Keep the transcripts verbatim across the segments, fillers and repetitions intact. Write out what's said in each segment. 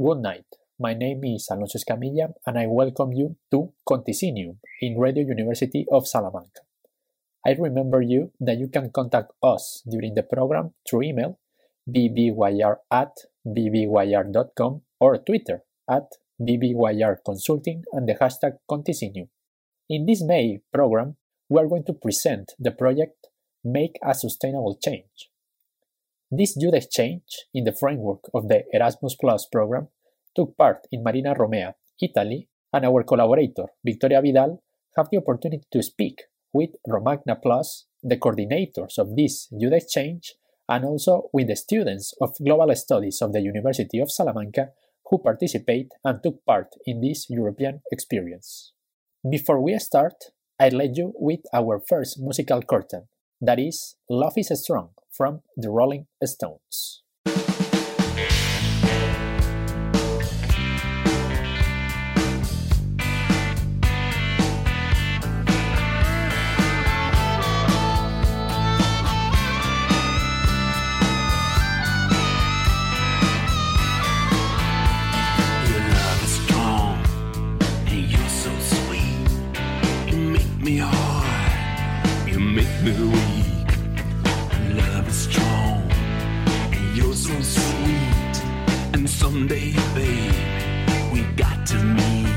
good night. My name is Alonso Escamilla and I welcome you to Conticinium in Radio University of Salamanca. I remember you that you can contact us during the program through email b b y r at b b y r dot com or Twitter at b b y r consulting and the hashtag Conticinium. In this May program, we are going to present the project Make a Sustainable Change. This youth exchange, in the framework of the Erasmus Plus program, took part in Marina Romea, Italy, and our collaborator, Victoria Vidal, have the opportunity to speak with Romagna Plus, the coordinators of this youth exchange, and also with the students of Global Studies of the University of Salamanca who participate and took part in this European experience. Before we start, I'll let you with our first musical curtain, that is Love is Strong from the Rolling Stones. Me hard, you make me weak. Love is strong, and you're so sweet. And someday, babe, we got to meet.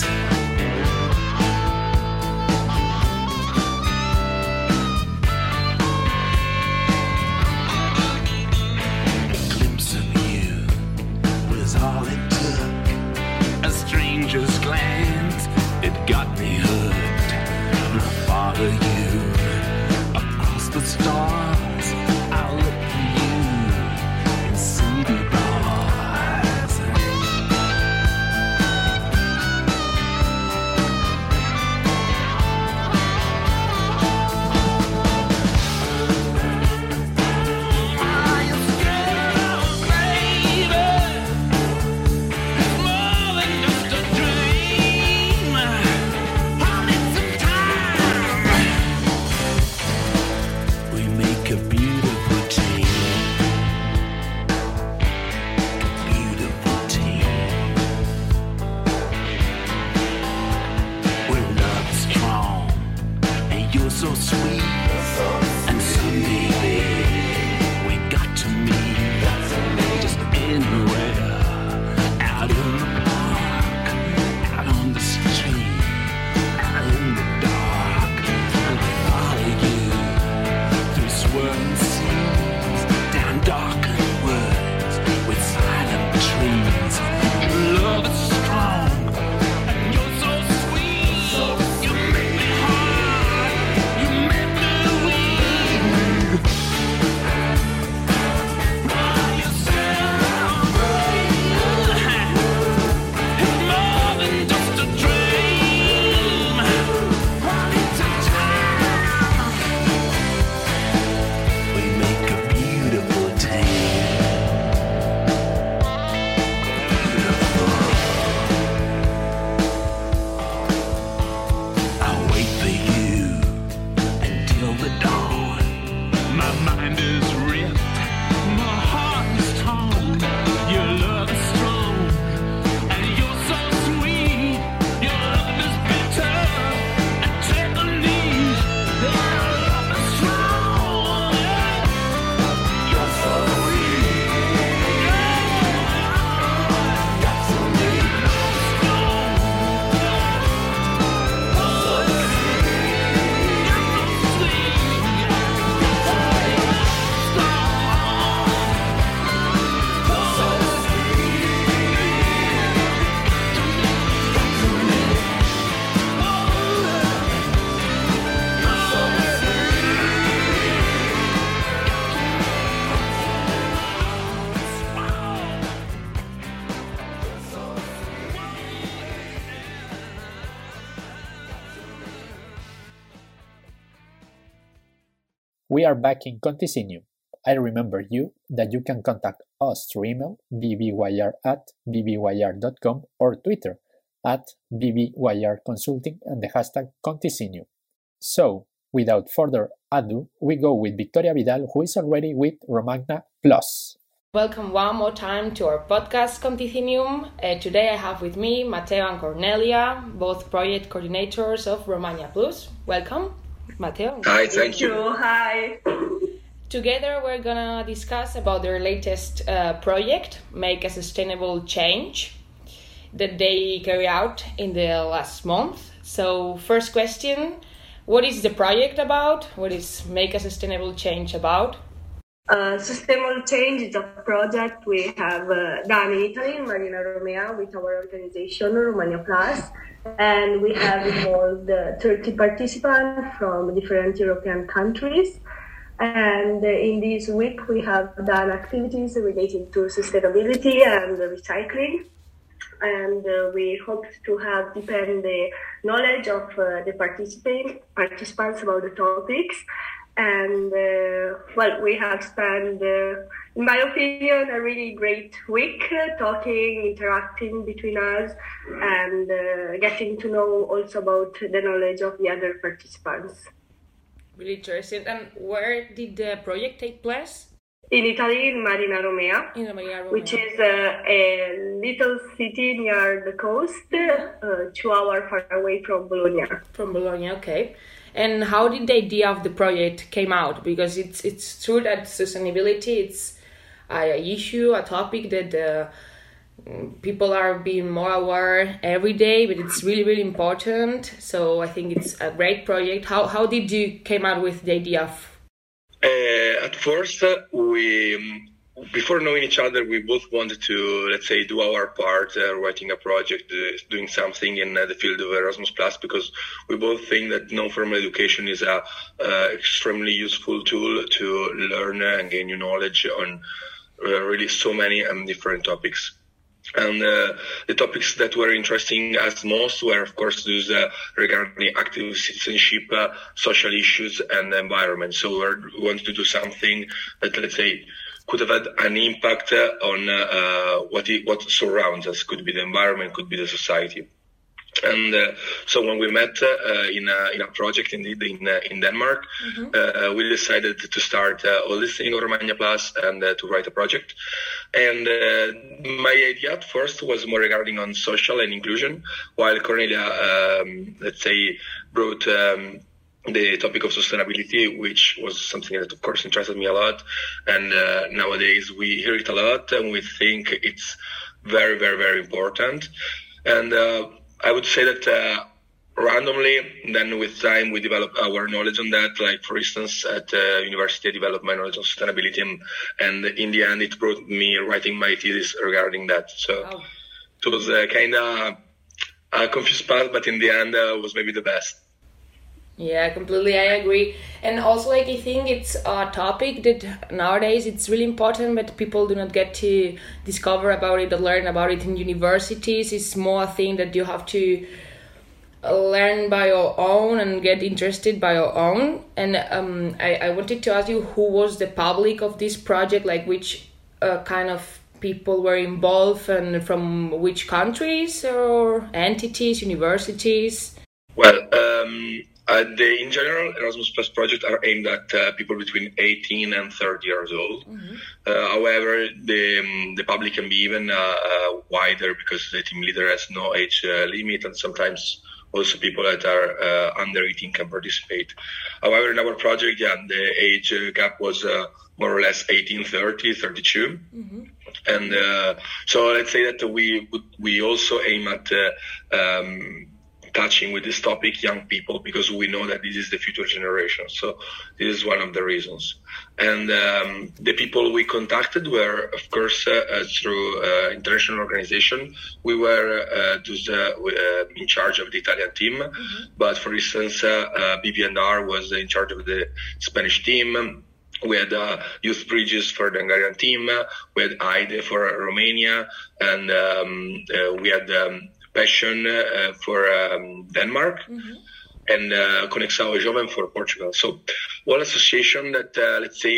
A glimpse of you was all it took. A stranger's glance, it got me hooked. Follow you across the stars. I'll look for you in city bars. Are you scared, baby? It's more than just a dream. I'll need some time. We make a beautiful team. A beautiful team. Where love's strong and you're so sweet. And someday, babe, we got to meet. Just anywhere, out in the park, out on the street, out in the dark. I'll follow you through swirling seas, down darkened woods with silent trees. Your love is strong, and you're so sweet. You make me hard, you make me weak. Are you sound, it's more than just a dream. I need some time. We make a beautiful team. Beautiful. I'll wait for you until the dawn. My mind is ripped, my heart is torn. Your love is strong, and you're so sweet. Your love is bitter and tenderly. Your love is strong. You're so sweet. Got to meet strong. Oh, you're so sweet. We are back in Conticinium. I remember you that you can contact us through email b b y r at b b y r dot com or Twitter at b b y r consulting and the hashtag Conticinium. So, without further ado, we go with Victoria Vidal, who is already with Romagna Plus. Welcome one more time to our podcast, Conticinium. Uh, today I have with me Matteo and Cornelia, both project coordinators of Romania Plus. Welcome, Matteo. Hi, thank you. Hi. Together we're gonna discuss about their latest uh, project, Make a Sustainable Change, that they carry out in the last month. So first question, what is the project about? What is Make a Sustainable Change about? Uh, Sustainable Change is a project we have uh, done in Italy, in Marina Romea, with our organization, Romania Plus, and we have involved uh, thirty participants from different European countries. And uh, in this week, we have done activities related to sustainability and recycling. And uh, we hope to have deepened the knowledge of uh, the participant, participants about the topics. And, uh, well, we have spent, uh, in my opinion, a really great week uh, talking, interacting between us, and uh, getting to know also about the knowledge of the other participants. Really interesting. And where did the project take place? In Italy, in Marina Romea, In Marina Romea. which is uh, a little city near the coast, uh, two hours far away from Bologna. From Bologna, okay. And how did the idea of the project came out? Because it's it's true that sustainability it's a issue, a topic that uh, people are being more aware every day, but it's really really important. So I think it's a great project. How how did you came out with the idea of? Uh, at first, uh, we um, before knowing each other, we both wanted to, let's say, do our part, uh, writing a project, uh, doing something in uh, the field of Erasmus Plus, because we both think that non-formal education is a uh, extremely useful tool to learn and gain new knowledge on uh, really so many um, different topics. And uh, the topics that were interesting us most were, of course, those uh, regarding active citizenship, uh, social issues, and the environment. So we're, we wanted to do something that, let's say, could have had an impact uh, on uh, what it, what surrounds us. Could be the environment, could be the society. And uh, so when we met uh, in a in a project indeed in uh, in Denmark, mm-hmm. uh, we decided to start uh, all this thing Romania Plus and uh, to write a project. And uh, my idea at first was more regarding on social and inclusion, while Cornelia, um, let's say, brought um, the topic of sustainability, which was something that of course interested me a lot. And uh, nowadays we hear it a lot, and we think it's very, very, very important. And uh, I would say that uh, randomly, then with time, we develop our knowledge on that. Like, for instance, at uh, university, I developed my knowledge on sustainability, and, and in the end, it brought me writing my thesis regarding that. So Wow. It was uh, kind of a confused path, but in the end, uh, was maybe the best. Yeah, completely, I agree. And also, like, I think it's a topic that nowadays it's really important, but people do not get to discover about it or learn about it in universities. It's more a thing that you have to learn by your own and get interested by your own. And um, I, I wanted to ask you, who was the public of this project? Like, which uh, kind of people were involved, and from which countries or entities, universities? Well, um, Uh, the, in general, Erasmus Plus projects are aimed at uh, people between eighteen and thirty years old. Mm-hmm. Uh, however, the um, the public can be even uh, uh, wider, because the team leader has no age uh, limit, and sometimes also people that are uh, under eighteen can participate. However, in our project, yeah, the age gap was uh, more or less eighteen, thirty, thirty-two. Mm-hmm. And uh, so let's say that we we also aim at uh, um, touching with this topic young people, because we know that this is the future generation. So this is one of the reasons. And um, the people we contacted were, of course, uh, uh, through uh, international organization. We were uh, those, uh, uh, in charge of the Italian team. Mm-hmm. But for instance, uh, uh, B B and R was in charge of the Spanish team. We had uh, Youth Bridges for the Hungarian team. We had I D E for Romania. And um, uh, we had um, Passion uh, for um, Denmark. Mm-hmm. And uh, Conexão Jovem for Portugal. So all association that, uh, let's say,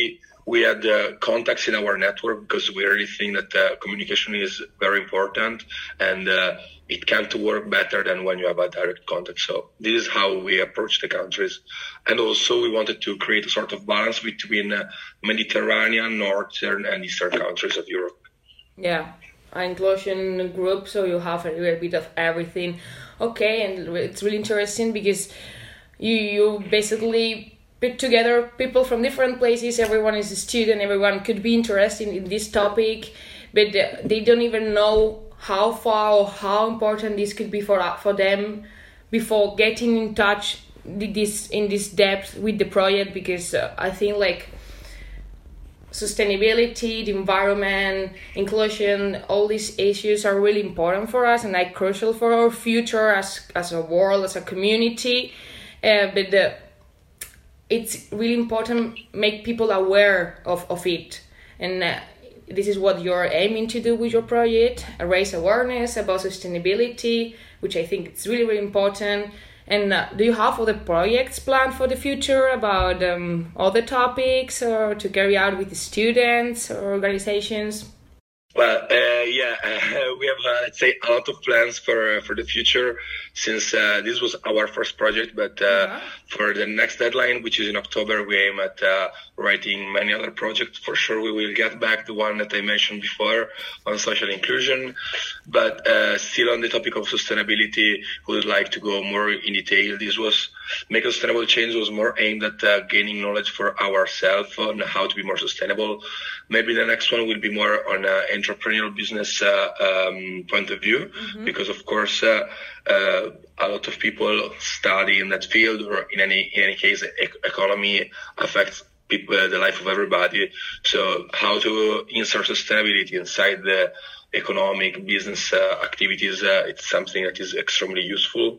we had uh, contacts in our network because we really think that uh, communication is very important, and uh, it can't work better than when you have a direct contact. So this is how we approach the countries. And also we wanted to create a sort of balance between uh, Mediterranean, Northern and Eastern countries of Europe. Yeah, inclusion group, so you have a little bit of everything. Okay, and it's really interesting because you you basically put together people from different places. Everyone is a student, everyone could be interested in this topic, but they don't even know how far or how important this could be for for them before getting in touch this in this depth with the project, because uh, I think like sustainability, the environment, inclusion, all these issues are really important for us and like crucial for our future as as a world, as a community. Uh, but the, it's really important make people aware of, of it. And uh, this is what you're aiming to do with your project, raise awareness about sustainability, which I think it's really, really important. And uh, do you have other projects planned for the future about um, other topics or to carry out with the students or organizations? Well, uh, yeah, uh, we have, uh, let's say, a lot of plans for uh, for the future, since uh, this was our first project. But uh, uh-huh. for the next deadline, which is in October, we aim at uh, writing many other projects. For sure, we will get back the one that I mentioned before on social inclusion. But uh, still on the topic of sustainability, we would like to go more in detail. This was Make a Sustainable Change was more aimed at uh, gaining knowledge for ourselves on how to be more sustainable. Maybe the next one will be more on an entrepreneurial business uh, um, point of view, mm-hmm. because of course uh, uh, a lot of people study in that field, or in any in any case, e- economy affects people, uh, the life of everybody. So how to insert sustainability inside the economic business uh, activities, uh, it's something that is extremely useful.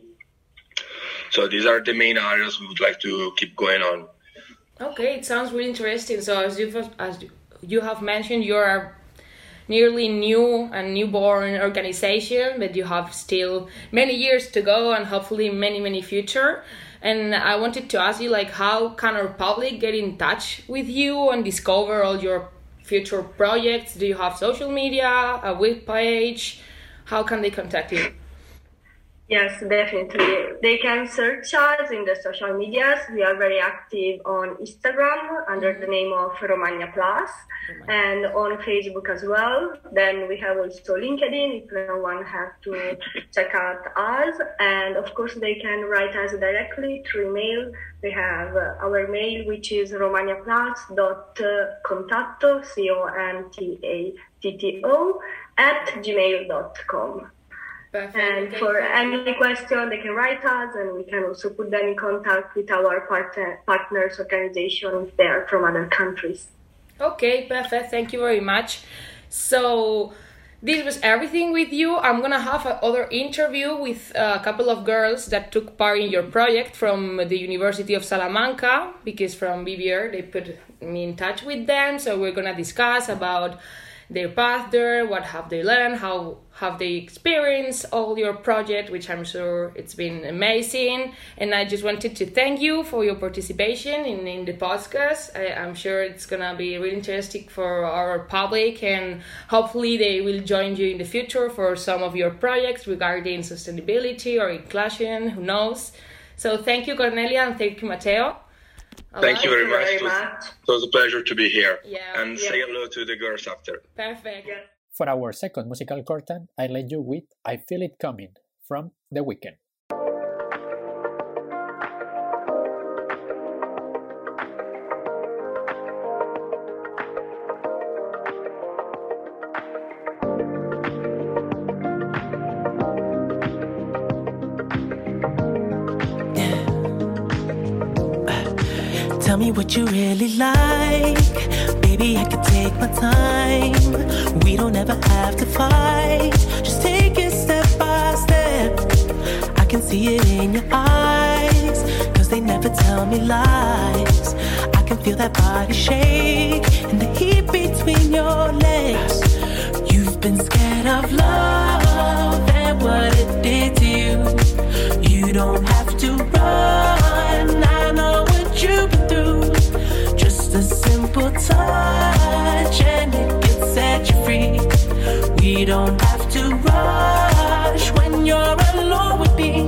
So these are the main areas we would like to keep going on. Okay, it sounds really interesting. So as you as you have mentioned, you are nearly new and newborn organization, but you have still many years to go and hopefully many many future. And I wanted to ask you, like, how can our public get in touch with you and discover all your future projects? Do you have social media, a web page? How can they contact you? Yes, definitely. They can search us in the social medias. We are very active on Instagram under the name of Romagna Plus, and on Facebook as well. Then we have also LinkedIn if no one has to check out us. And of course, they can write us directly through email. We have uh, our mail, which is romagnaplus.contatto, C O N T A T T O, at gmail dot com. Perfect. And for any question, they can write us, and we can also put them in contact with our partner, partners organizations if they are from other countries. Okay, perfect. Thank you very much. So this was everything with you. I'm going to have another interview with a couple of girls that took part in your project from the University of Salamanca, because from B B R they put me in touch with them. So we're going to discuss about their path there, what have they learned, how have they experienced all your project, which I'm sure it's been amazing. And I just wanted to thank you for your participation in, in the podcast. I, I'm sure it's gonna be really interesting for our public, and hopefully they will join you in the future for some of your projects regarding sustainability or inclusion, who knows. So thank you, Cornelia, and thank you, Matteo. Thank you very, much. very it, was, much. It was a pleasure to be here. Yeah. And yeah. say hello to the girls after. Perfect. Yeah. For our second musical curtain, I let you with I Feel It Coming from The Weeknd. Tell me what you really like. Baby, I can take my time. We don't ever have to fight. Just take it step by step. I can see it in your eyes, cause they never tell me lies. I can feel that body shake and the heat between your legs. You've been scared of love and what it did to you. You don't have to run, I know what you've been through. Just a simple touch and it can set you free. We don't have to rush when you're alone with me.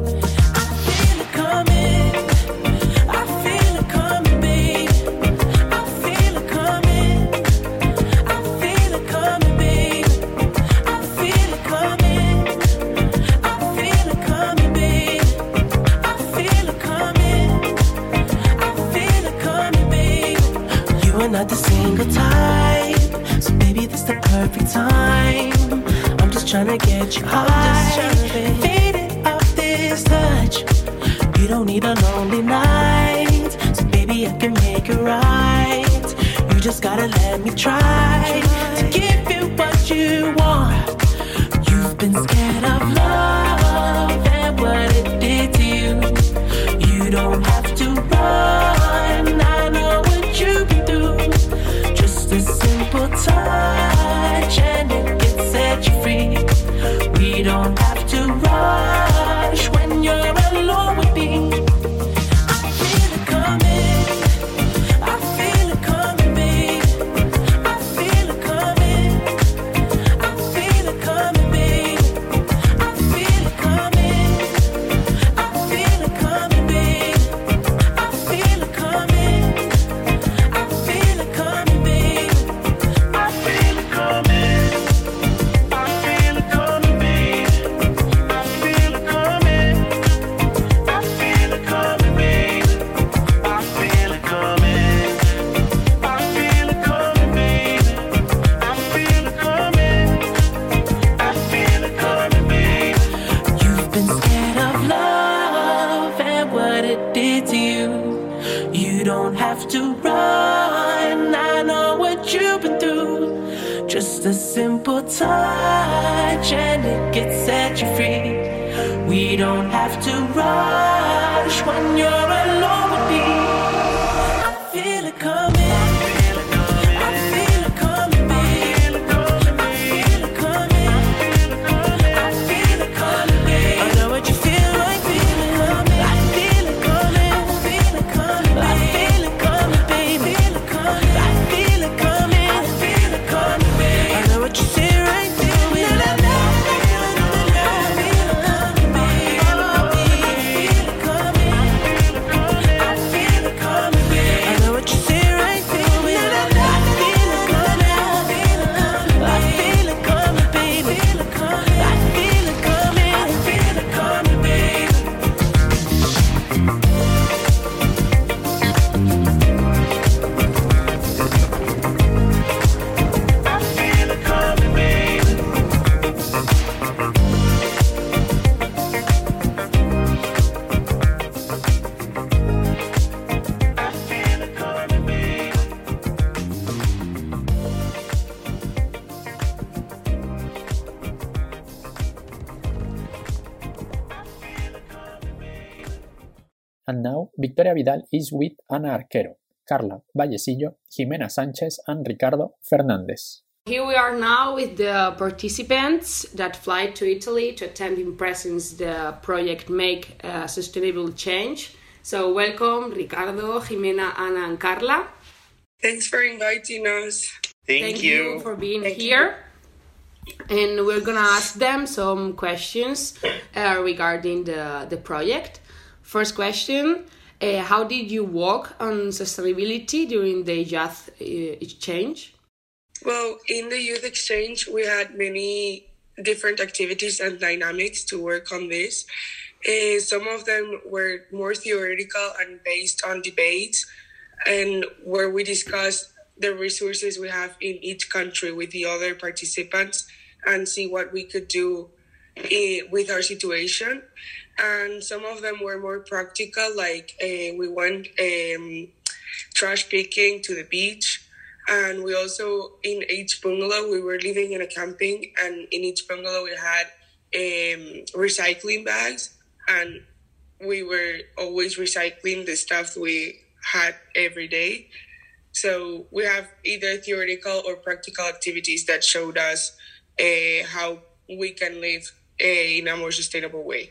I feel it coming, I feel it coming, babe. I feel it coming, I feel it coming, babe. I feel it coming, I feel it coming, babe. I feel it coming, I feel it coming, babe. You are not the single type, so baby, this the perfect time. I'm just tryna get you high, faded off this touch. You don't need a lonely night, so baby, I can make it right. You just gotta let me try to give you what you want. You've been scared of love and what it did to you. You don't have to run, I know what you've been through. Just a simple touch and it can set you free. We don't have to rush when you're alone with me. I feel it coming, I feel it coming, babe. I feel it coming, I feel it coming, babe. I feel it coming, I feel it coming, babe. I feel it coming, I feel it coming, babe. I feel it coming, I feel it coming, babe. I feel it coming, I feel it coming, babe. I feel it coming, I feel it coming, babe. I feel it coming, I feel it coming, babe. You've been scared of love and what it did to you. You don't have to run, I know what you've been through. Just a simple touch and it can set you free. We don't have to rush when you're alone with me. I feel it coming, I feel it coming, babe. I feel it coming, I feel it coming, babe. I know what you feel like, feel it coming. I feel it coming, I feel it coming, I feel it coming, babe. I feel it coming, I feel it coming, babe. I know what you say right there. And now, Victoria Vidal is with Ana Arquero, Carla Vallesillo, Jimena Sanchez, and Ricardo Fernandez. Here we are now with the participants that fly to Italy to attend in presence the project Make a Sustainable Change. So welcome, Ricardo, Jimena, Ana, and Carla. Thanks for inviting us. Thank, Thank you. you for being Thank here. And we're gonna ask them some questions uh, regarding the, the project. First question, uh, how did you work on sustainability during the youth uh, exchange? Well, in the youth exchange, we had many different activities and dynamics to work on this. Uh, some of them were more theoretical and based on debates, and where we discussed the resources we have in each country with the other participants and see what we could do uh, with our situation. And some of them were more practical, like uh, we went um, trash picking to the beach. And we also, in each bungalow, we were living in a camping, and in each bungalow we had um, recycling bags, and we were always recycling the stuff we had every day. So we have either theoretical or practical activities that showed us uh, how we can live uh, in a more sustainable way.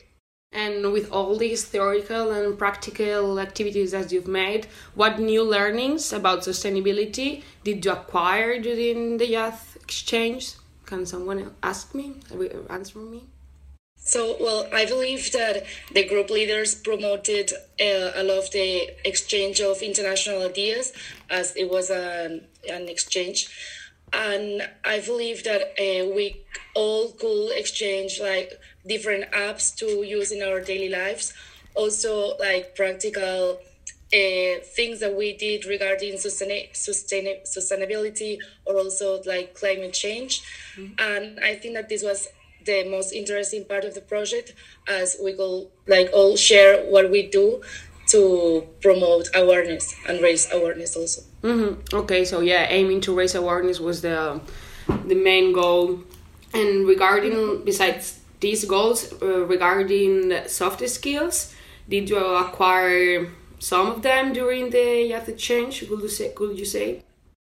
And with all these theoretical and practical activities that you've made, what new learnings about sustainability did you acquire during the youth exchange? Can someone ask me, answer me? So, well, I believe that the group leaders promoted uh, a lot of the exchange of international ideas, as it was an, an exchange. And I believe that uh, we all could exchange like different apps to use in our daily lives. Also, like practical uh, things that we did regarding sustain- sustain- sustainability or also like climate change. Mm-hmm. And I think that this was the most interesting part of the project, as we could like all share what we do to promote awareness and raise awareness also. Mm-hmm. Okay, so yeah, aiming to raise awareness was the the main goal. And regarding, besides these goals, uh, regarding soft skills, did you acquire some of them during the youth exchange? Could you say? Could you say?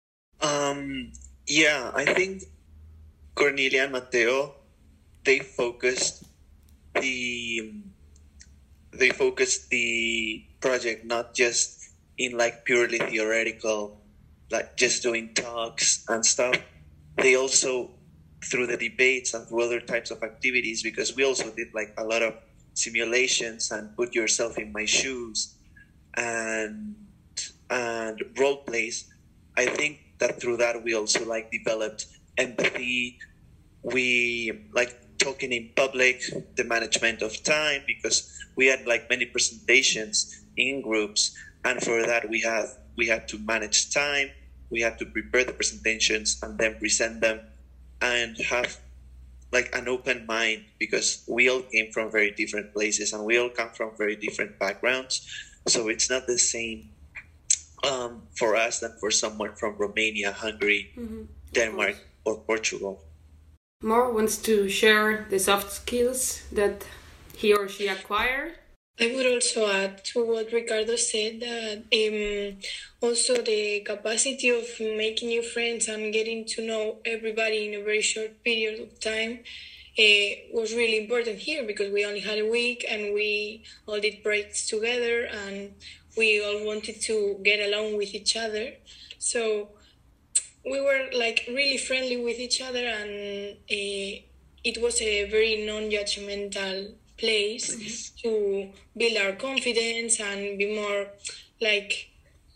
Um. Yeah, I think Cornelia and Mateo, they focused the they focused the project not just in like purely theoretical, like just doing talks and stuff. They also, through the debates and through other types of activities, because we also did like a lot of simulations and put yourself in my shoes and and role plays. I think that through that we also like developed empathy. We like talking in public, the management of time, because we had like many presentations in groups, and for that we had we had to manage time. We had to prepare the presentations and then present them, and have like an open mind, because we all came from very different places and we all come from very different backgrounds. So it's not the same um, for us than for someone from Romania, Hungary, mm-hmm. Denmark, or Portugal. More wants to share the soft skills that he or she acquired. I would also add to what Ricardo said that um, also the capacity of making new friends and getting to know everybody in a very short period of time uh, was really important here, because we only had a week and we all did breaks together and we all wanted to get along with each other. So we were like really friendly with each other, and uh, it was a very non-judgmental place mm-hmm. to build our confidence and be more like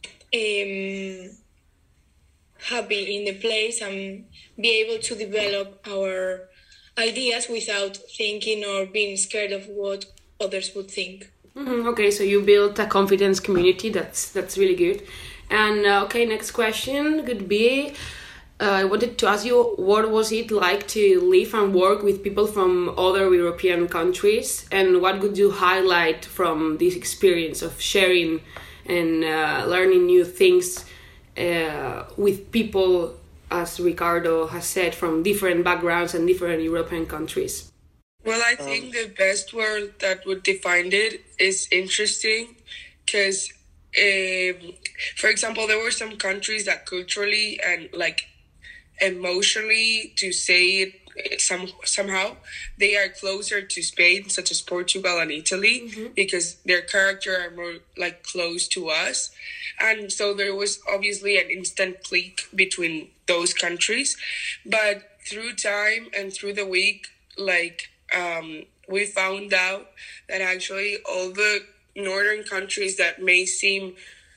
um, happy in the place and be able to develop our ideas without thinking or being scared of what others would think. Mm-hmm. Okay, so you built a confidence community. That's that's really good. And uh, okay, next question could be, uh, I wanted to ask you, what was it like to live and work with people from other European countries, and what could you highlight from this experience of sharing and uh, learning new things uh, with people, as Ricardo has said, from different backgrounds and different European countries? Well, I think the best word that would define it is interesting, because Um, for example, there were some countries that culturally and like emotionally, to say it some somehow, they are closer to Spain, such as Portugal and Italy, mm-hmm. because their character are more like close to us. And so there was obviously an instant click between those countries. But through time and through the week, like um, we found out that actually all the northern countries that may seem,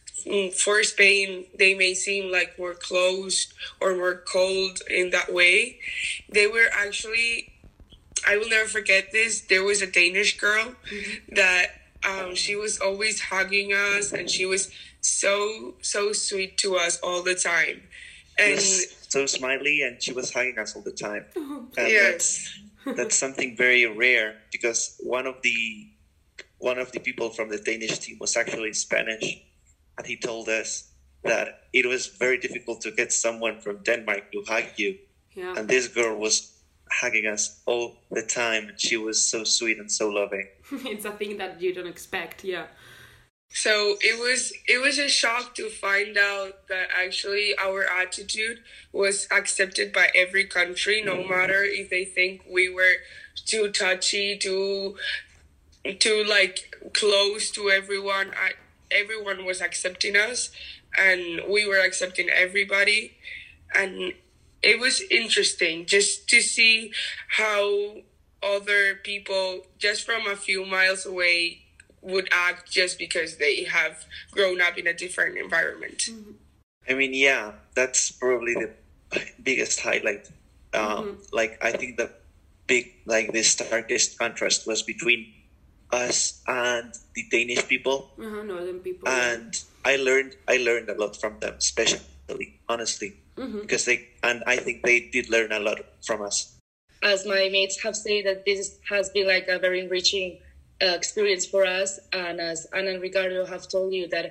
for Spain, they may seem like more closed or more cold in that way. They were actually, I will never forget this, there was a Danish girl mm-hmm. that um, she was always hugging us, and she was so, so sweet to us all the time. And so smiley, and she was hugging us all the time. And yes. That's, that's something very rare, because one of the One of the people from the Danish team was actually Spanish, and he told us that it was very difficult to get someone from Denmark to hug you. Yeah. And this girl was hugging us all the time, and she was so sweet and so loving. It's a thing that you don't expect, yeah. So it was it was a shock to find out that actually our attitude was accepted by every country, no matter if they think we were too touchy, too to like close to everyone. I, everyone was accepting us, and we were accepting everybody, and it was interesting just to see how other people just from a few miles away would act just because they have grown up in a different environment. Mm-hmm. I mean, yeah, that's probably the biggest highlight. Um, mm-hmm. Like, I think the big, like, the starkest contrast was between us and the Danish people. Uh-huh, northern people. And I learned, I learned a lot from them, especially, honestly, mm-hmm. because they, and I think they did learn a lot from us. As my mates have said, that this has been like a very enriching uh, experience for us. And as Anna and Ricardo have told you, that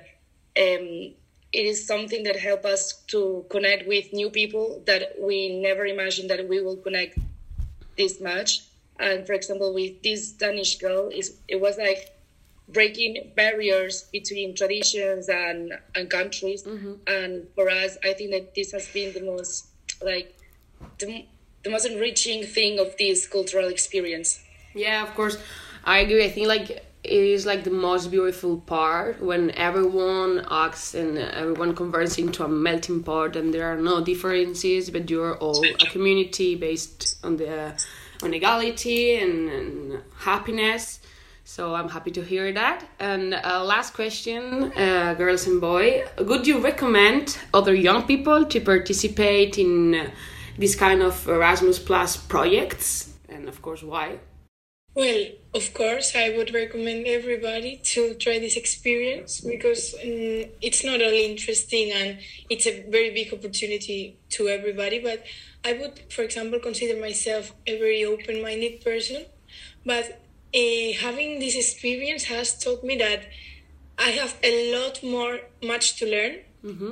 um, it is something that helps us to connect with new people that we never imagined that we will connect this much. And for example, with this Danish girl, it was like breaking barriers between traditions and, and countries. Mm-hmm. And for us, I think that this has been the most, like, the, the most enriching thing of this cultural experience. Yeah, of course. I agree. I think like it is like the most beautiful part when everyone acts and everyone converts into a melting pot, and there are no differences, but you're all a community based on the on equality and, and happiness. So I'm happy to hear that. And uh, last question, uh, girls and boys, would you recommend other young people to participate in uh, this kind of Erasmus Plus projects? And of course, why? Well, of course, I would recommend everybody to try this experience because um, it's not only interesting and it's a very big opportunity to everybody, but I would, for example, consider myself a very open-minded person. But uh, having this experience has taught me that I have a lot more, much to learn. Mm-hmm.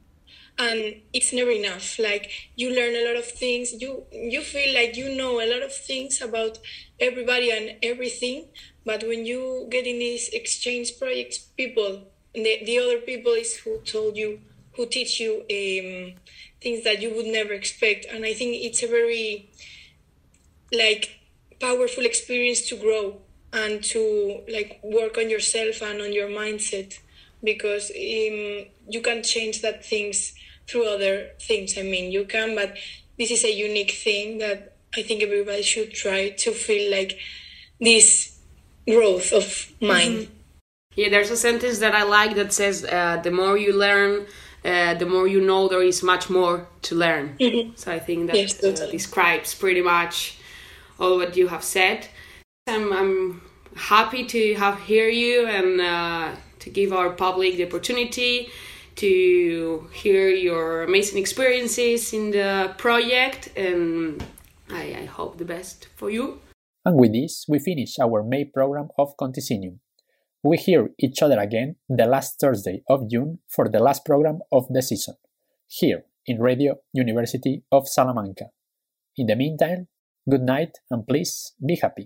And it's never enough. Like, you learn a lot of things. You you feel like you know a lot of things about everybody and everything. But when you get in these exchange projects, people, the, the other people is who told you, who teach you um, things that you would never expect. And I think it's a very, like, powerful experience to grow and to, like, work on yourself and on your mindset. Because um, you can change that things through other things. I mean, you can, but this is a unique thing that I think everybody should try to feel like this growth of mind. Mm-hmm. Yeah, there's a sentence that I like that says, uh, the more you learn, uh, the more you know there is much more to learn. Mm-hmm. So I think that yes, totally. uh, describes pretty much all what you have said. I'm, I'm happy to have hear you and uh, to give our public the opportunity to hear your amazing experiences in the project, and I, I hope the best for you. And with this, we finish our May program of Conticinium. We hear each other again the last Thursday of June for the last program of the season, here in Radio University of Salamanca. In the meantime, good night and please be happy.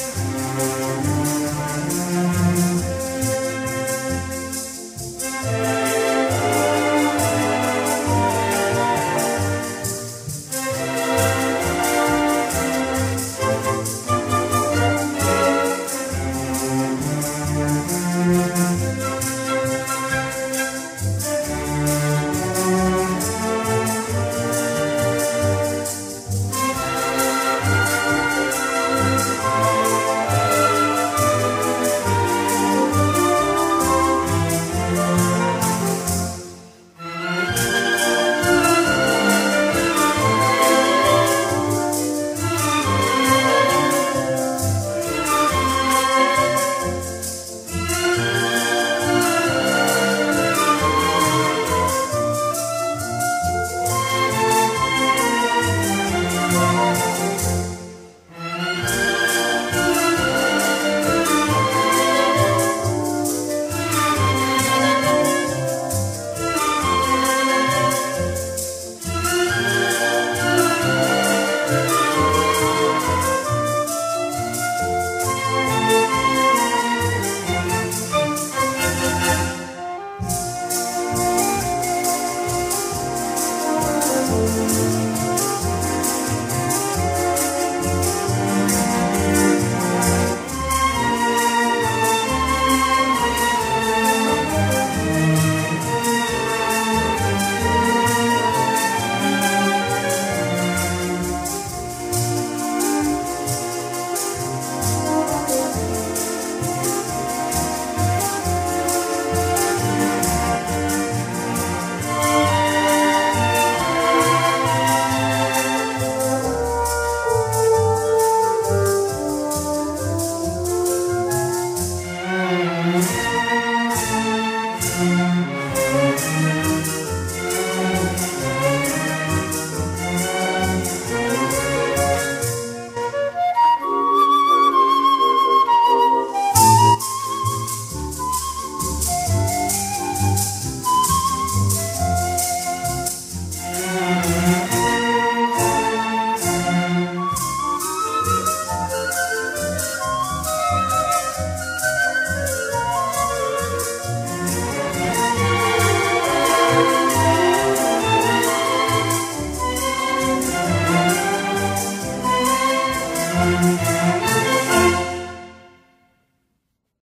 Bye.